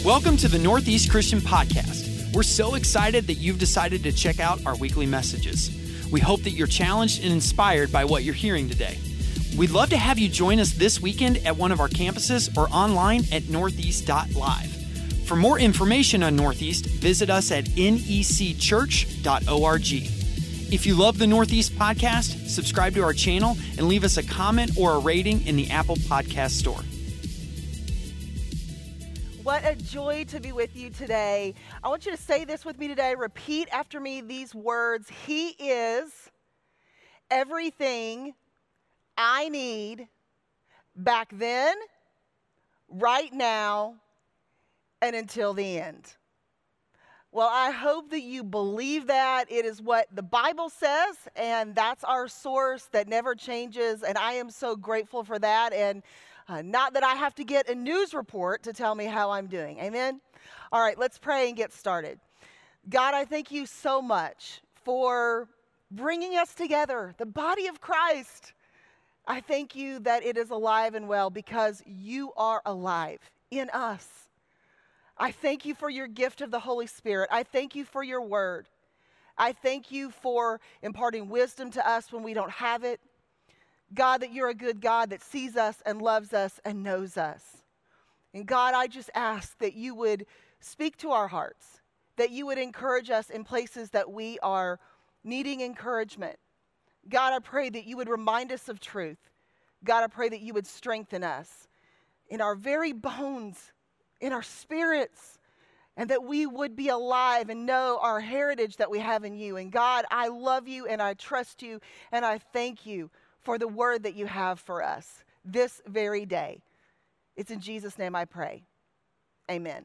Welcome to the Northeast Christian Podcast. We're so excited that you've decided to check out our weekly messages. We hope that you're challenged and inspired by what you're hearing today. We'd love to have you join us this weekend at one of our campuses or online at northeast.live. For more information on Northeast, visit us at necchurch.org. If you love the Northeast Podcast, subscribe to our channel and leave us a comment or a rating in the Apple Podcast Store. What a joy to be with you today. I want you to say this with me today. Repeat after me these words. He is everything I need back then, right now, and until the end. Well, I hope that you believe that. It is what the Bible says, and that's our source that never changes, and I am so grateful for that. And not that I have to get a news report to tell me how I'm doing. Amen? All right, let's pray and get started. God, I thank you so much for bringing us together, the body of Christ. I thank you that it is alive and well because you are alive in us. I thank you for your gift of the Holy Spirit. I thank you for your word. I thank you for imparting wisdom to us when we don't have it. God, that you're a good God that sees us and loves us and knows us. And God, I just ask that you would speak to our hearts, that you would encourage us in places that we are needing encouragement. God, I pray that you would remind us of truth. God, I pray that you would strengthen us in our very bones, in our spirits, and that we would be alive and know our heritage that we have in you. And God, I love you and I trust you and I thank you for the word that you have for us this very day. It's in Jesus' name I pray. Amen.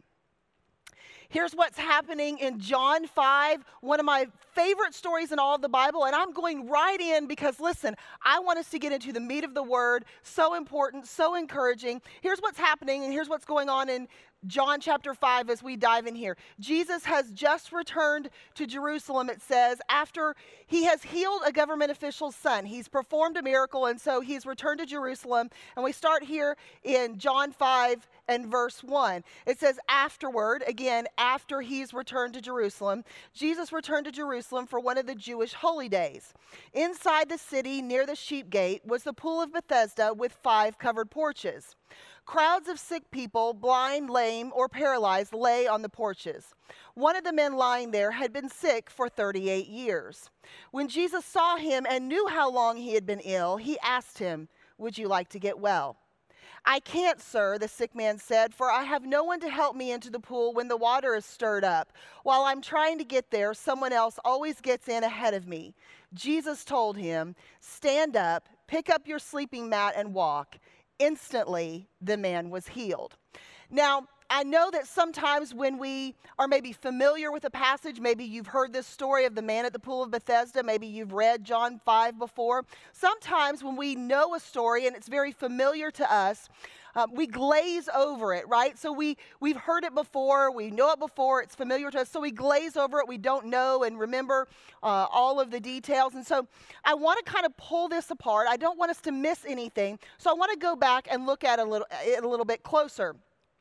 Here's what's happening in John 5, one of my favorite stories in all of the Bible, and I'm going right in because, listen, I want us to get into the meat of the word. So important, so encouraging. Here's what's happening, and here's what's going on in John chapter 5 as we dive in here. Jesus has just returned to Jerusalem, it says, after he has healed a government official's son. He's performed a miracle, and so he's returned to Jerusalem. And we start here in John 5 and verse 1. It says, afterward, again, after he's returned to Jerusalem, Jesus returned to Jerusalem for one of the Jewish holy days. Inside the city, near the sheep gate, was the pool of Bethesda with 5 covered porches. Crowds of sick people, blind, lame, or paralyzed, lay on the porches. One of the men lying there had been sick for 38 years. When Jesus saw him and knew how long he had been ill, he asked him, "Would you like to get well?" "I can't, sir," the sick man said, "for I have no one to help me into the pool when the water is stirred up. While I'm trying to get there, someone else always gets in ahead of me." Jesus told him, "Stand up, pick up your sleeping mat, and walk." Instantly, the man was healed. Now, I know that sometimes when we are maybe familiar with a passage, maybe you've heard this story of the man at the pool of Bethesda, maybe you've read John 5 before. Sometimes when we know a story and it's very familiar to us, we glaze over it, right? So we've heard it before, we know it before, it's familiar to us, so we glaze over it, we don't know and remember all of the details. And so I want to kind of pull this apart. I don't want us to miss anything, so I want to go back and look at it a little bit closer.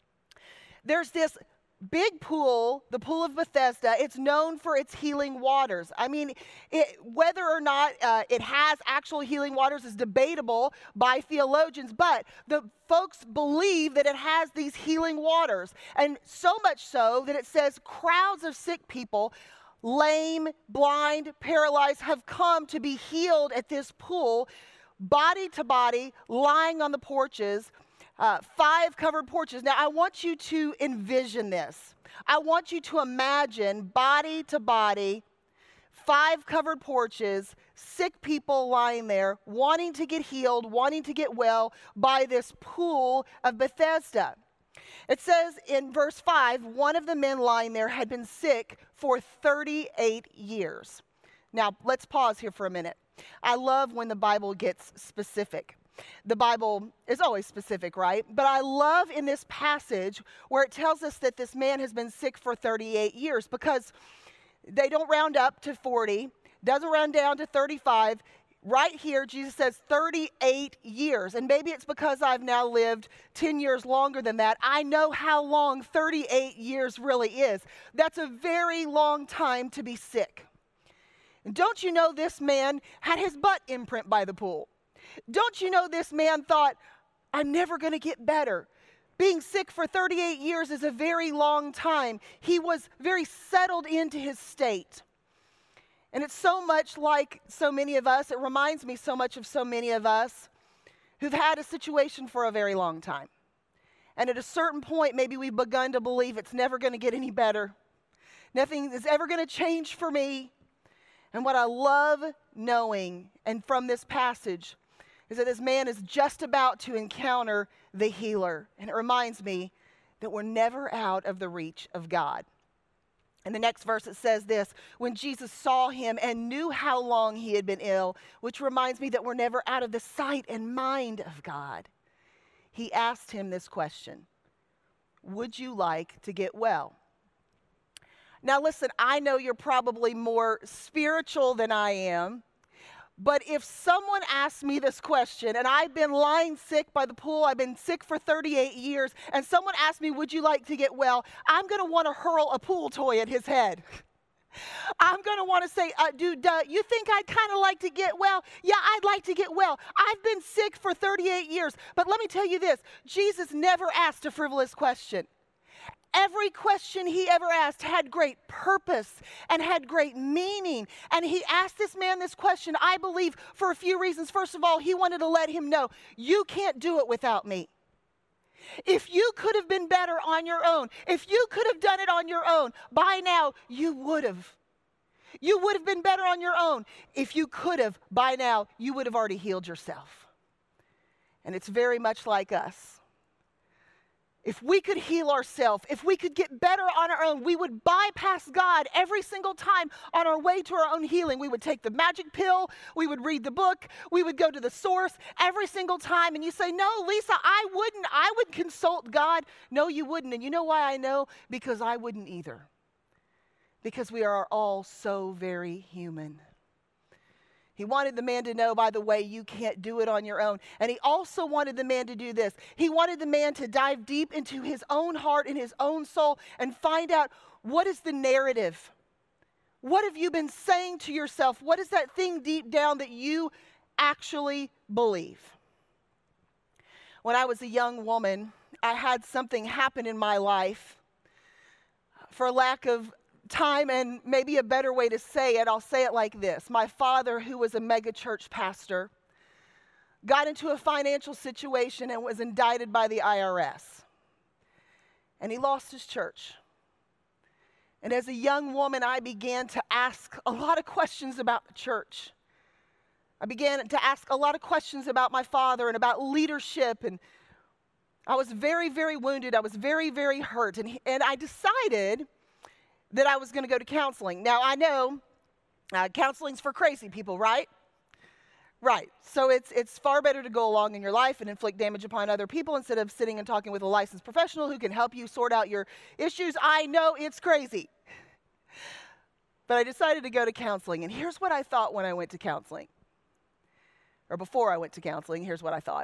There's this big pool, the pool of Bethesda. It's known for its healing waters. I mean, whether or not it has actual healing waters is debatable by theologians, but the folks believe that it has these healing waters. And so much so that it says crowds of sick people, lame, blind, paralyzed, have come to be healed at this pool, body to body, lying on the porches. 5 covered porches. Now, I want you to envision this. I want you to imagine body to body, 5 covered porches, sick people lying there, wanting to get healed, wanting to get well by this pool of Bethesda. It says in verse 5, one of the men lying there had been sick for 38 years. Now, let's pause here for a minute. I love when the Bible gets specific. The Bible is always specific, right? But I love in this passage where it tells us that this man has been sick for 38 years because they don't round up to 40, doesn't round down to 35. Right here, Jesus says 38 years. And maybe it's because I've now lived 10 years longer than that. I know how long 38 years really is. That's a very long time to be sick. And don't you know this man had his butt imprint by the pool? Don't you know this man thought, I'm never going to get better? Being sick for 38 years is a very long time. He was very settled into his state. And it's so much like so many of us, it reminds me so much of so many of us who've had a situation for a very long time. And at a certain point, maybe we've begun to believe it's never going to get any better. Nothing is ever going to change for me. And what I love knowing, and from this passage, is that this man is just about to encounter the healer. And it reminds me that we're never out of the reach of God. In the next verse it says this, when Jesus saw him and knew how long he had been ill, which reminds me that we're never out of the sight and mind of God. He asked him this question, would you like to get well? Now listen, I know you're probably more spiritual than I am, but if someone asked me this question, and I've been lying sick by the pool, I've been sick for 38 years, and someone asked me, would you like to get well? I'm going to want to hurl a pool toy at his head. I'm going to want to say, dude, you think I'd kind of like to get well? Yeah, I'd like to get well. I've been sick for 38 years. But let me tell you this, Jesus never asked a frivolous question. Every question he ever asked had great purpose and had great meaning. And he asked this man this question, I believe, for a few reasons. First of all, he wanted to let him know, you can't do it without me. If you could have been better on your own, if you could have done it on your own, by now you would have. You would have been better on your own. If you could have, by now, you would have already healed yourself. And it's very much like us. If we could heal ourselves, if we could get better on our own, we would bypass God every single time on our way to our own healing. We would take the magic pill, we would read the book, we would go to the source every single time. And you say, no, Lisa, I wouldn't. I would consult God. No, you wouldn't. And you know why I know? Because I wouldn't either. Because we are all so very human. He wanted the man to know, by the way, you can't do it on your own. And he also wanted the man to do this. He wanted the man to dive deep into his own heart and his own soul and find out, what is the narrative? What have you been saying to yourself? What is that thing deep down that you actually believe? When I was a young woman, I had something happen in my life. For lack of time and maybe a better way to say it, I'll say it like this. My father, who was a mega church pastor, got into a financial situation and was indicted by the IRS. And he lost his church. And as a young woman, I began to ask a lot of questions about the church. I began to ask a lot of questions about my father and about leadership. And I was very, very wounded. I was very, very hurt. And I decided that I was going to go to counseling. Now, I know counseling's for crazy people, right? Right. So it's far better to go along in your life and inflict damage upon other people instead of sitting and talking with a licensed professional who can help you sort out your issues. I know it's crazy. But I decided to go to counseling. And here's what I thought when I went to counseling. Or before I went to counseling, here's what I thought.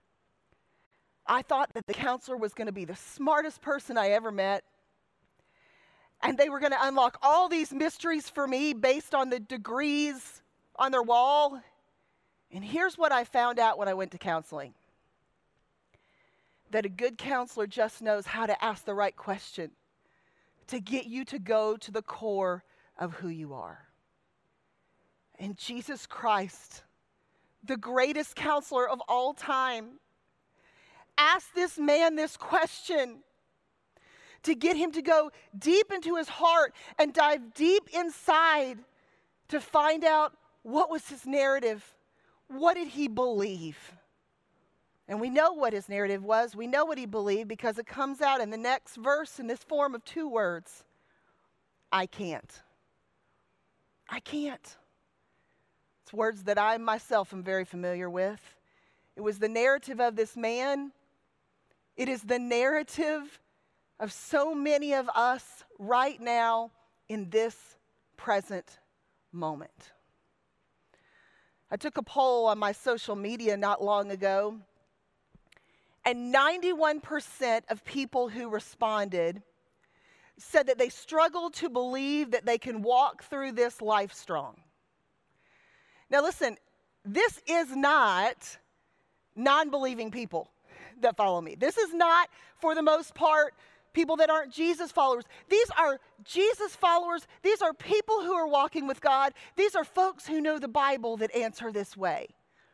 I thought that the counselor was going to be the smartest person I ever met. And they were going to unlock all these mysteries for me based on the degrees on their wall. And here's what I found out when I went to counseling. That a good counselor just knows how to ask the right question to get you to go to the core of who you are. And Jesus Christ, the greatest counselor of all time, asked this man this question to get him to go deep into his heart and dive deep inside to find out what was his narrative. What did he believe? And we know what his narrative was. We know what he believed because it comes out in the next verse in this form of two words. I can't. I can't. It's words that I myself am very familiar with. It was the narrative of this man. It is the narrative of so many of us right now in this present moment. I took a poll on my social media not long ago, and 91% of people who responded said that they struggle to believe that they can walk through this life strong. Now listen, this is not non-believing people that follow me. This is not, for the most part, people that aren't Jesus followers. These are Jesus followers. These are people who are walking with God. These are folks who know the Bible that answer this way.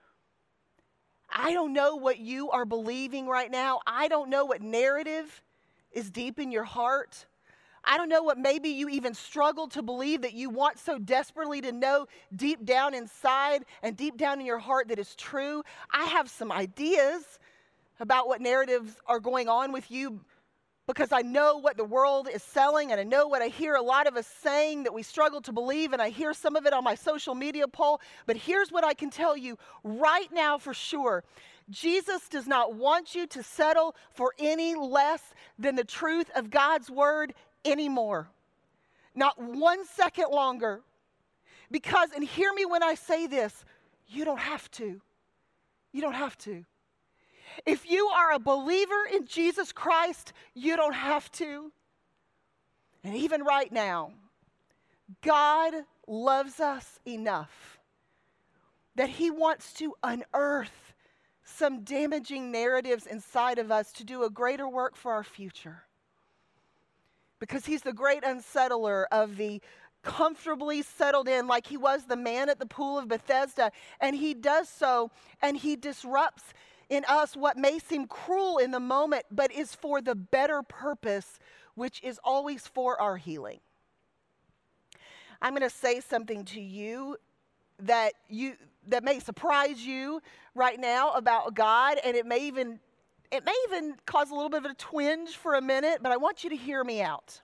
I don't know what you are believing right now. I don't know what narrative is deep in your heart. I don't know what maybe you even struggle to believe that you want so desperately to know deep down inside and deep down in your heart that is true. I have some ideas about what narratives are going on with you, because I know what the world is selling, and I know what I hear a lot of us saying that we struggle to believe, and I hear some of it on my social media poll. But here's what I can tell you right now for sure. Jesus does not want you to settle for any less than the truth of God's word anymore. Not 1 second longer. Because, and hear me when I say this, you don't have to. You don't have to. If you are a believer in Jesus Christ, you don't have to. And even right now, God loves us enough that He wants to unearth some damaging narratives inside of us to do a greater work for our future. Because He's the great unsettler of the comfortably settled in, like He was the man at the pool of Bethesda. And He does so, and He disrupts in us what may seem cruel in the moment, but is for the better purpose, which is always for our healing. I'm going to say something to you that may surprise you right now about God, and it may even cause a little bit of a twinge for a minute, but I want you to hear me out.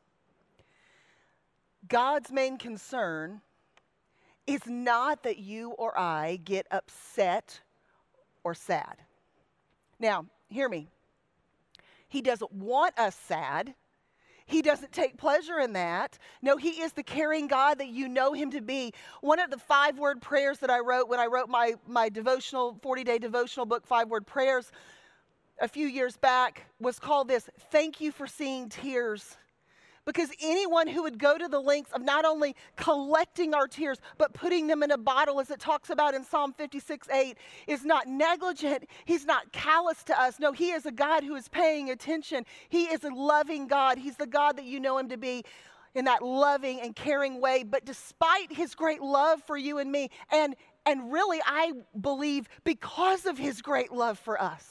God's main concern is not that you or I get upset or sad. Now, hear me. He doesn't want us sad. He doesn't take pleasure in that. No, He is the caring God that you know Him to be. One of the 5-word prayers that I wrote when I wrote my devotional, 40-day devotional book, 5-word prayers, a few years back, was called this: thank you for seeing tears. Because anyone who would go to the lengths of not only collecting our tears, but putting them in a bottle, as it talks about in Psalm 56:8, is not negligent. He's not callous to us. No, He is a God who is paying attention. He is a loving God. He's the God that you know Him to be in that loving and caring way. But despite His great love for you and me, and really, I believe because of His great love for us,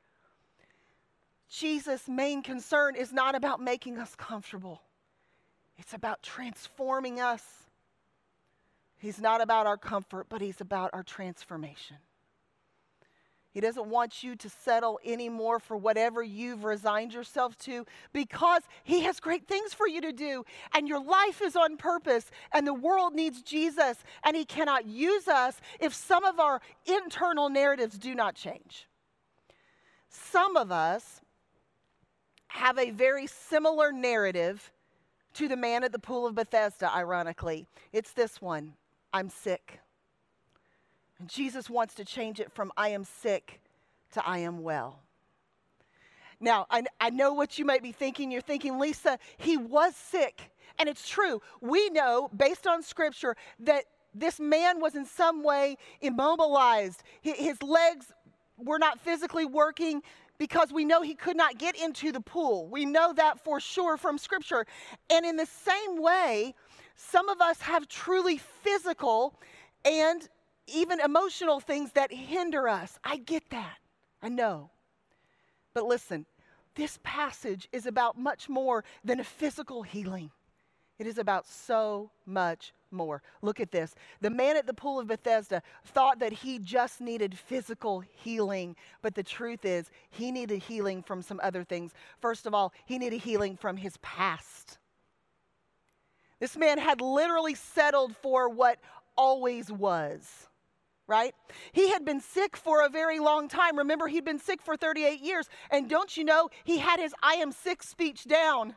Jesus' main concern is not about making us comfortable. It's about transforming us. He's not about our comfort, but He's about our transformation. He doesn't want you to settle anymore for whatever you've resigned yourself to, because He has great things for you to do, and your life is on purpose, and the world needs Jesus, and He cannot use us if some of our internal narratives do not change. Some of us have a very similar narrative to the man at the pool of Bethesda, ironically. It's this one: I'm sick. And Jesus wants to change it from I am sick to I am well. Now, I know what you might be thinking. You're thinking, Lisa, He was sick. And it's true. We know, based on Scripture, that this man was in some way immobilized. His legs were not physically working, because we know he could not get into the pool. We know that for sure from Scripture. And in the same way, some of us have truly physical and even emotional things that hinder us. I get that. I know. But listen, this passage is about much more than a physical healing. It is about so much more. Look at this. The man at the pool of Bethesda thought that he just needed physical healing, but the truth is he needed healing from some other things. First of all, he needed healing from his past. This man had literally settled for what always was, right? He had been sick for a very long time. Remember, he'd been sick for 38 years, and don't you know, he had his I am sick speech down.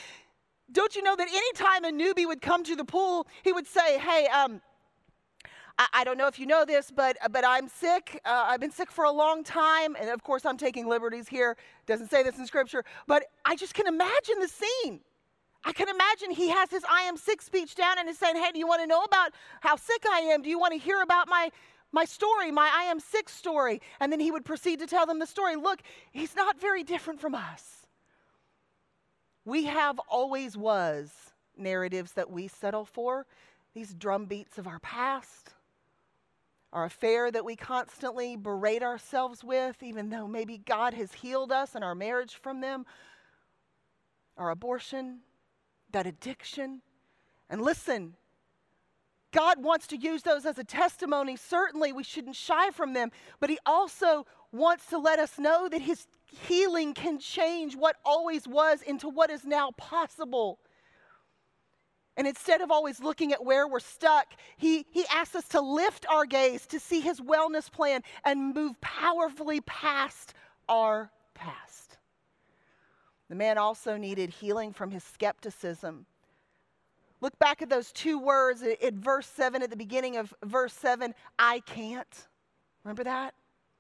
Don't you know that anytime a newbie would come to the pool, he would say, hey, I don't know if you know this, but I'm sick. I've been sick for a long time. And of course, I'm taking liberties here. Doesn't say this in Scripture. But I just can imagine the scene. I can imagine he has his I am sick speech down and is saying, hey, do you want to know about how sick I am? Do you want to hear about my story, my I am sick story? And then he would proceed to tell them the story. Look, he's not very different from us. We have always was narratives that we settle for, these drum beats of our past, our affair that we constantly berate ourselves with, even though maybe God has healed us and our marriage from them, our abortion, that addiction. And listen, God wants to use those as a testimony. Certainly, we shouldn't shy from them, but he also wants to let us know that his healing can change what always was into what is now possible. And instead of always looking at where we're stuck, he asks us to lift our gaze to see his wellness plan and move powerfully past our past. The man also needed healing from his skepticism. Look back at those two words in verse 7, at the beginning of verse 7, I can't. Remember that?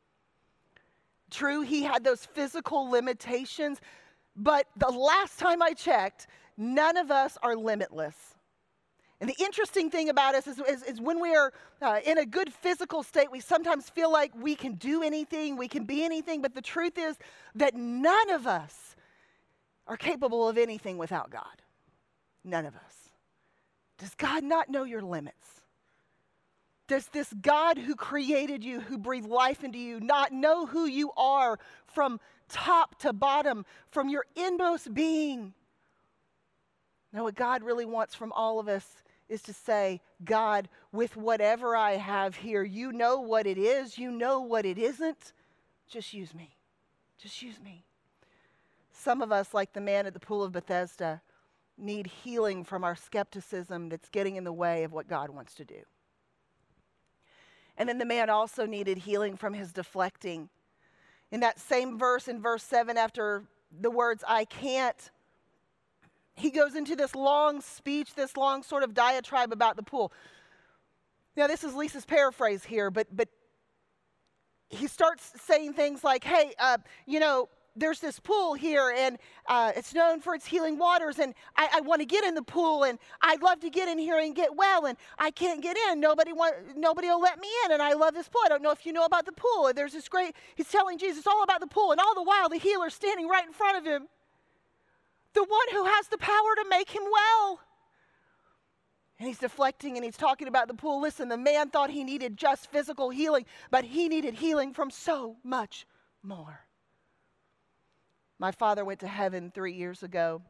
True, he had those physical limitations, but the last time I checked, none of us are limitless. And the interesting thing about us is when we are in a good physical state, we sometimes feel like we can do anything, we can be anything, but the truth is that none of us are capable of anything without God. None of us. Does God not know your limits? Does this God who created you, who breathed life into you, not know who you are from top to bottom, from your inmost being? No, what God really wants from all of us is to say, God, with whatever I have here, you know what it is, you know what it isn't. Just use me. Just use me. Some of us, like the man at the pool of Bethesda, need healing from our skepticism that's getting in the way of what God wants to do. And then the man also needed healing from his deflecting. In that same verse, in verse 7, after the words, I can't, he goes into this long speech, this long sort of diatribe about the pool. Now, this is Lisa's paraphrase here, but he starts saying things like, hey, there's this pool here, and it's known for its healing waters, and I want to get in the pool, and I'd love to get in here and get well, and I can't get in. Nobody will let me in, and I love this pool. I don't know if you know about the pool. And there's this he's telling Jesus all about the pool, and all the while the healer's standing right in front of him, the one who has the power to make him well. And he's deflecting, and he's talking about the pool. Listen, the man thought he needed just physical healing, but he needed healing from so much more. My father went to heaven 3 years ago.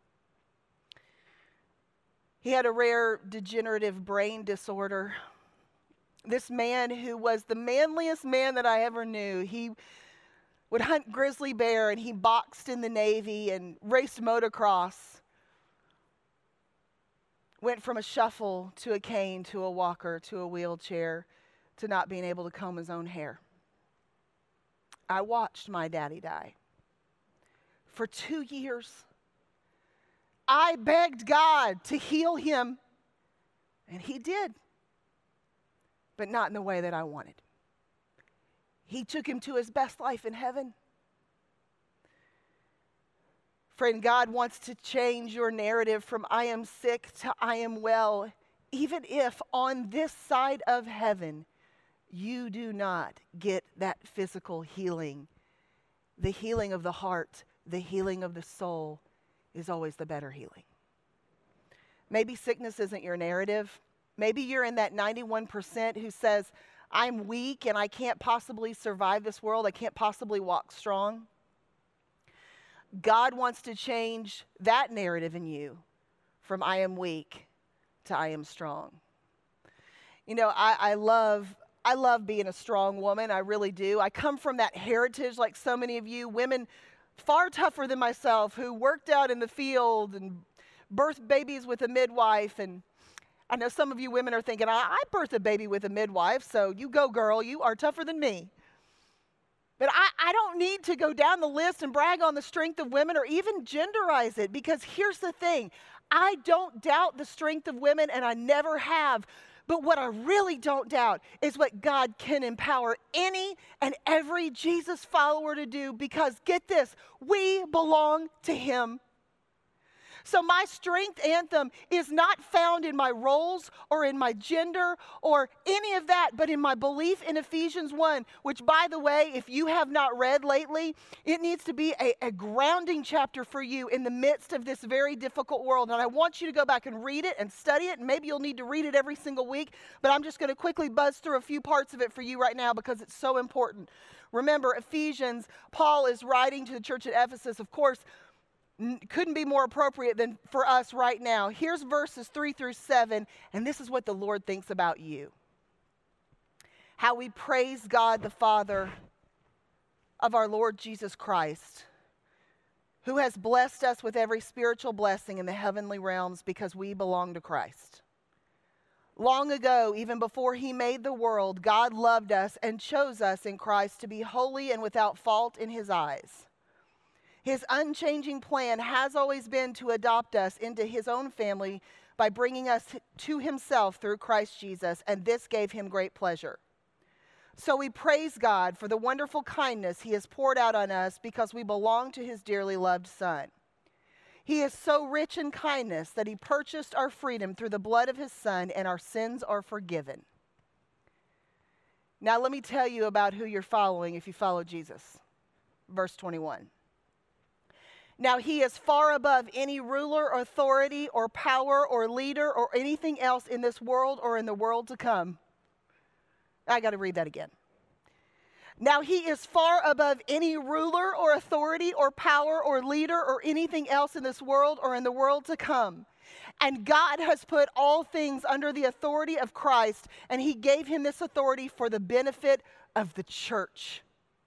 He had a rare degenerative brain disorder. This man, who was the manliest man that I ever knew, he would hunt grizzly bear, and he boxed in the Navy and raced motocross. Went from a shuffle to a cane to a walker to a wheelchair to not being able to comb his own hair. I watched my daddy die. For 2 years, I begged God to heal him, and he did, but not in the way that I wanted. He took him to his best life in heaven. Friend, God wants to change your narrative from I am sick to I am well, even if on this side of heaven you do not get that physical healing. The healing of the heart, the healing of the soul is always the better healing. Maybe sickness isn't your narrative. Maybe you're in that 91% who says, I'm weak and I can't possibly survive this world. I can't possibly walk strong. God wants to change that narrative in you from I am weak to I am strong. You know, I love being a strong woman. I really do. I come from that heritage, like so many of you, women far tougher than myself, who worked out in the field and birthed babies with a midwife. And I know some of you women are thinking, I birthed a baby with a midwife, so you go, girl. You are tougher than me. But I don't need to go down the list and brag on the strength of women or even genderize it, because here's the thing. I don't doubt the strength of women, and I never have. But what I really don't doubt is what God can empower any and every Jesus follower to do, because get this, we belong to Him. So my strength anthem is not found in my roles or in my gender or any of that, but in my belief in Ephesians 1, which, by the way, if you have not read lately, it needs to be a grounding chapter for you in the midst of this very difficult world. And I want you to go back and read it and study it, and maybe you'll need to read it every single week, but I'm just going to quickly buzz through a few parts of it for you right now because it's so important. Remember, Ephesians, Paul is writing to the church at Ephesus, of course, couldn't be more appropriate than for us right now. Here's verses 3 through 7, and this is what the Lord thinks about you. How we praise God the Father of our Lord Jesus Christ, who has blessed us with every spiritual blessing in the heavenly realms because we belong to Christ. Long ago, even before He made the world, God loved us and chose us in Christ to be holy and without fault in His eyes. His unchanging plan has always been to adopt us into His own family by bringing us to Himself through Christ Jesus, and this gave Him great pleasure. So we praise God for the wonderful kindness He has poured out on us because we belong to His dearly loved Son. He is so rich in kindness that He purchased our freedom through the blood of His Son, and our sins are forgiven. Now let me tell you about who you're following if you follow Jesus. Verse 21. Now He is far above any ruler or authority or power or leader or anything else in this world or in the world to come. I got to read that again. Now He is far above any ruler or authority or power or leader or anything else in this world or in the world to come. And God has put all things under the authority of Christ, and He gave Him this authority for the benefit of the church.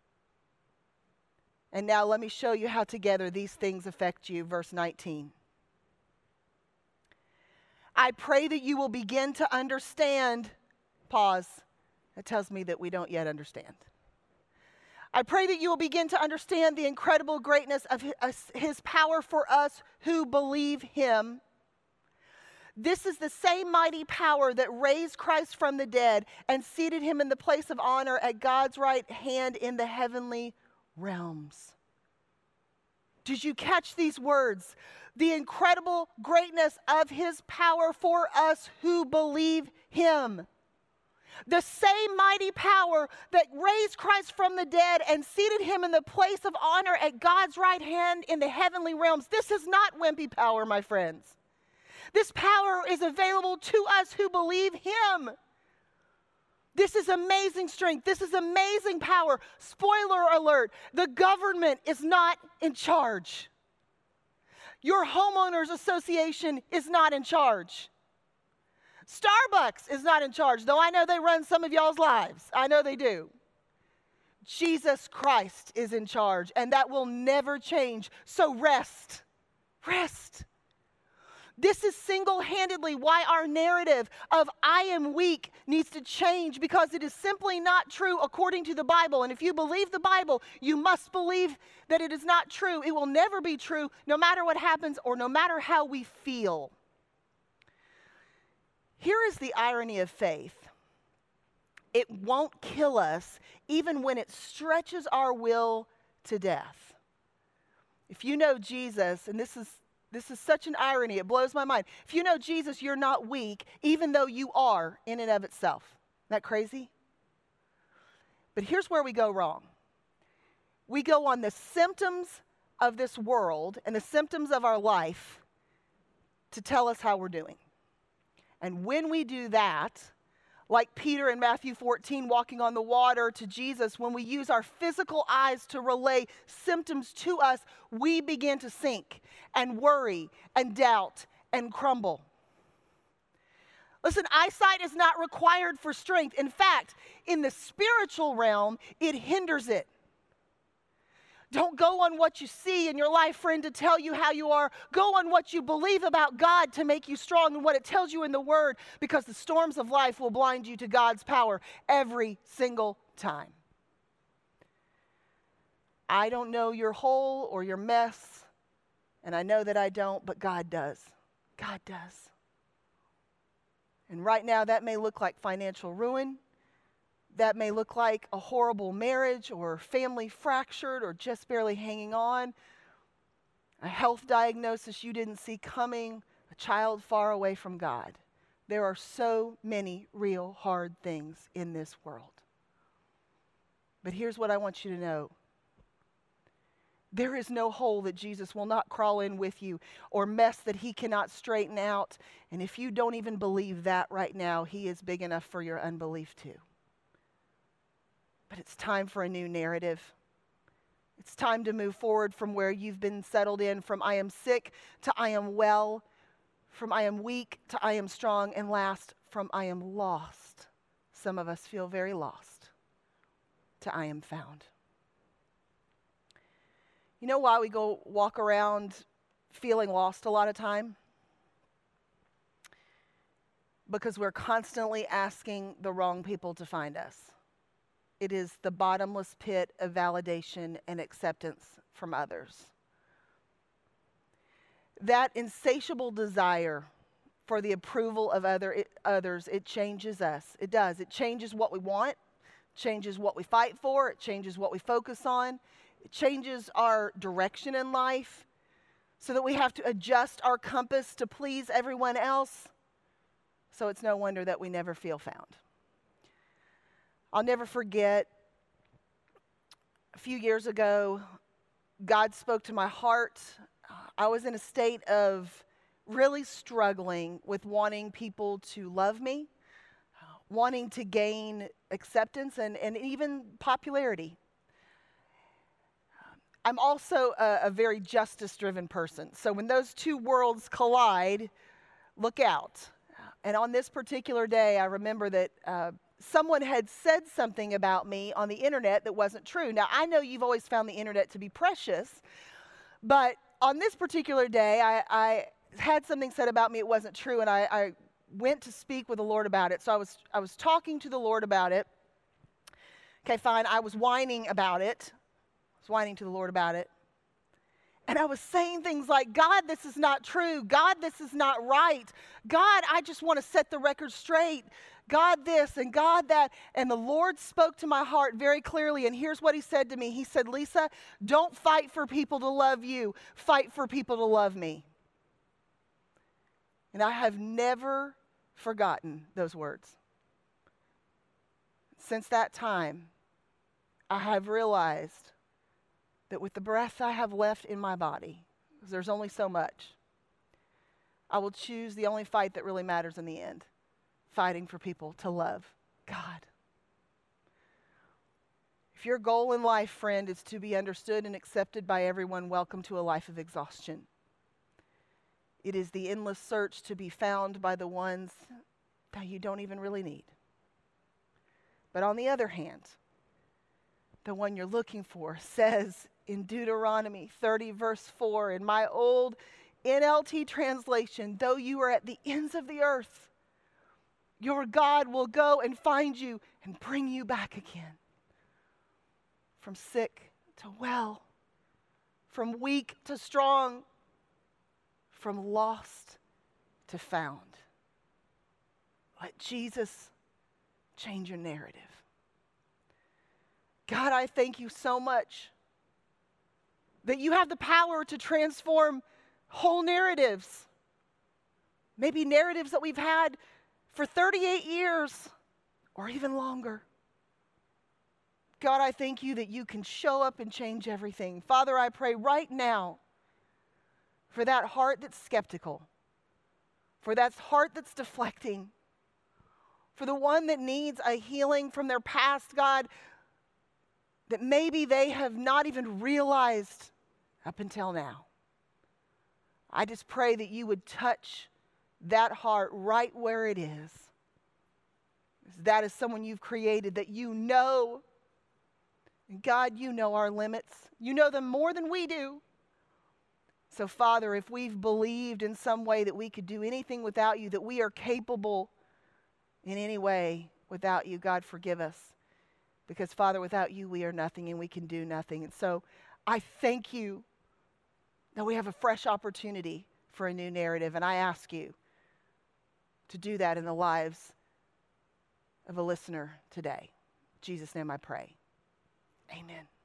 And now let me show you how together these things affect you. Verse 19. I pray that you will begin to understand. Pause. That tells me that we don't yet understand. I pray that you will begin to understand the incredible greatness of His power for us who believe Him. This is the same mighty power that raised Christ from the dead and seated Him in the place of honor at God's right hand in the heavenly realms. Did you catch these words? The incredible greatness of His power for us who believe Him. The same mighty power that raised Christ from the dead and seated Him in the place of honor at God's right hand in the heavenly realms. This is not wimpy power, my friends. This power is available to us who believe Him. This is amazing strength. This is amazing power. Spoiler alert, the government is not in charge. Your homeowners association is not in charge. Starbucks is not in charge, though I know they run some of y'all's lives. I know they do. Jesus Christ is in charge, and that will never change. So rest. Rest. This is single-handedly why our narrative of I am weak needs to change, because it is simply not true according to the Bible. And if you believe the Bible, you must believe that it is not true. It will never be true, no matter what happens or no matter how we feel. Here is the irony of faith. It won't kill us even when it stretches our will to death. If you know Jesus, and this is such an irony, it blows my mind. If you know Jesus, you're not weak, even though you are in and of itself. Isn't that crazy? But here's where we go wrong. We go on the symptoms of this world and the symptoms of our life to tell us how we're doing. And when we do that, like Peter in Matthew 14 walking on the water to Jesus, when we use our physical eyes to relay symptoms to us, we begin to sink and worry and doubt and crumble. Listen, eyesight is not required for strength. In fact, in the spiritual realm, it hinders it. Don't go on what you see in your life, friend, to tell you how you are. Go on what you believe about God to make you strong and what it tells you in the Word, because the storms of life will blind you to God's power every single time. I don't know your hole or your mess, and I know that I don't, but God does. God does. And right now, that may look like financial ruin. That may look like a horrible marriage or family fractured or just barely hanging on, a health diagnosis you didn't see coming, a child far away from God. There are so many real hard things in this world. But here's what I want you to know. There is no hole that Jesus will not crawl in with you or mess that he cannot straighten out. And if you don't even believe that right now, he is big enough for your unbelief too. But it's time for a new narrative. It's time to move forward from where you've been settled in, from I am sick to I am well, from I am weak to I am strong, and last, from I am lost. Some of us feel very lost, to I am found. You know why we go walk around feeling lost a lot of time? Because we're constantly asking the wrong people to find us. It is the bottomless pit of validation and acceptance from others. That insatiable desire for the approval of others, it changes us. It does. It changes what we want, changes what we fight for, it changes what we focus on. It changes our direction in life so that we have to adjust our compass to please everyone else. So it's no wonder that we never feel found. I'll never forget, a few years ago, God spoke to my heart. I was in a state of really struggling with wanting people to love me, wanting to gain acceptance and even popularity. I'm also a very justice-driven person. So when those two worlds collide, look out. And on this particular day, I remember that someone had said something about me on the internet that wasn't true. Now, I know you've always found the internet to be precious, but on this particular day, I had something said about me, it wasn't true, and I went to speak with the Lord about it. So I was talking to the Lord about it. Okay, fine, I was whining about it. I was whining to the Lord about it. And I was saying things like, God, this is not true. God, this is not right. God, I just want to set the record straight. God this and God that. And the Lord spoke to my heart very clearly. And here's what he said to me. He said, Lisa, don't fight for people to love you. Fight for people to love me. And I have never forgotten those words. Since that time, I have realized that with the breath I have left in my body, because there's only so much, I will choose the only fight that really matters in the end, fighting for people to love God. If your goal in life, friend, is to be understood and accepted by everyone, welcome to a life of exhaustion. It is the endless search to be found by the ones that you don't even really need. But on the other hand, the one you're looking for says in Deuteronomy 30 verse 4, in my old NLT translation, though you are at the ends of the earth, your God will go and find you and bring you back again. From sick to well, from weak to strong, from lost to found. Let Jesus change your narrative. God, I thank you so much that you have the power to transform whole narratives. Maybe narratives that we've had for 38 years or even longer. God, I thank you that you can show up and change everything. Father, I pray right now for that heart that's skeptical, for that heart that's deflecting, for the one that needs a healing from their past, God, that maybe they have not even realized up until now. I just pray that you would touch that heart right where it is. That is someone you've created that you know. And God, you know our limits. You know them more than we do. So, Father, if we've believed in some way that we could do anything without you, that we are capable in any way without you, God, forgive us. Because, Father, without you, we are nothing and we can do nothing. And so I thank you that we have a fresh opportunity for a new narrative. And I ask you to do that in the lives of a listener today. In Jesus' name I pray. Amen.